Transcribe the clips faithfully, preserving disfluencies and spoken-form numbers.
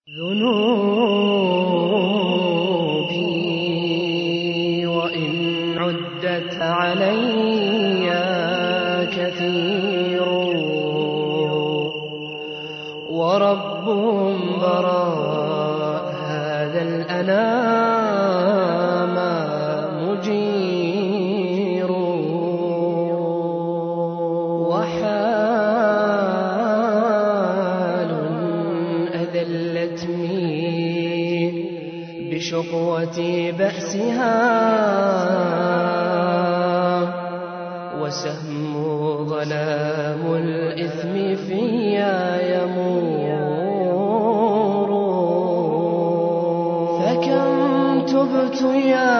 ذنوبي وإن عدت علي كثير، ورب براء هذا الأنام مجير، وحال أذلتني بشقوة بأسها، وسهم ظلام الإثم فيا يمور، فكم تبت يا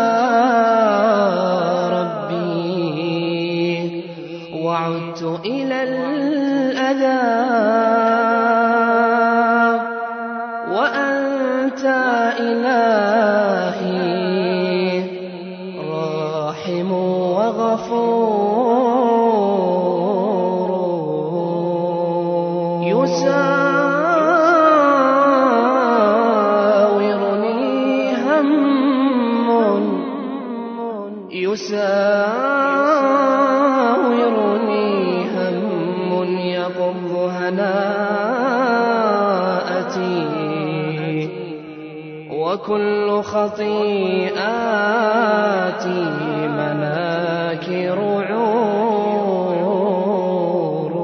ربي وعدت إلى الأذى، وأنت إلهي راحم وغفور، يساورني هم يساورني هم يقض هناءتي، وكل خطيئاتي مناكر عور،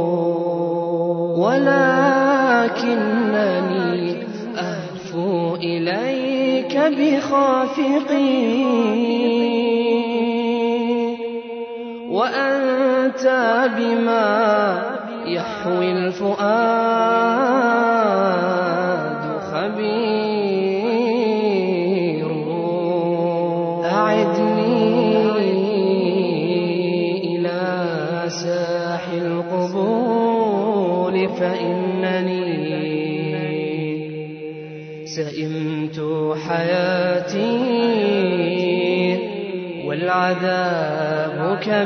ولكنني أهفو إليك بخافقي، وأنت بما يحوي الفؤاد خبير، أعدني إلى ساح القبول، فإنني سئمت حياتي والعذاب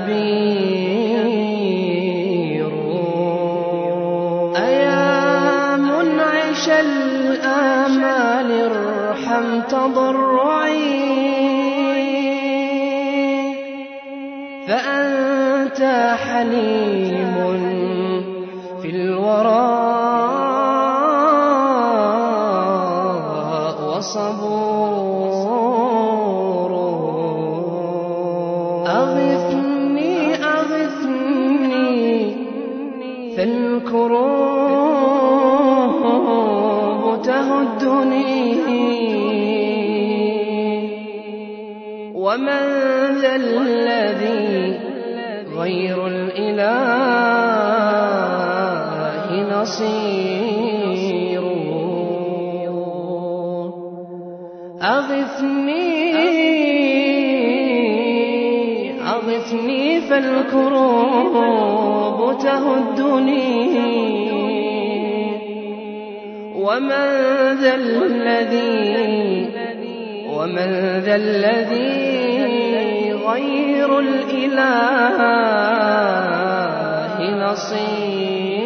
كبير، أيا منعش الآمال ارحم تضرعي، فأنت حليم في الوراء وصبور، أغثني أغثني فالكروب تهدني، ومن ذا الذي غير الإله نصير، أغثني أغثني فالكروب تهدني، ومن ذا الذي ومن ذا الذي غير الإله نصير.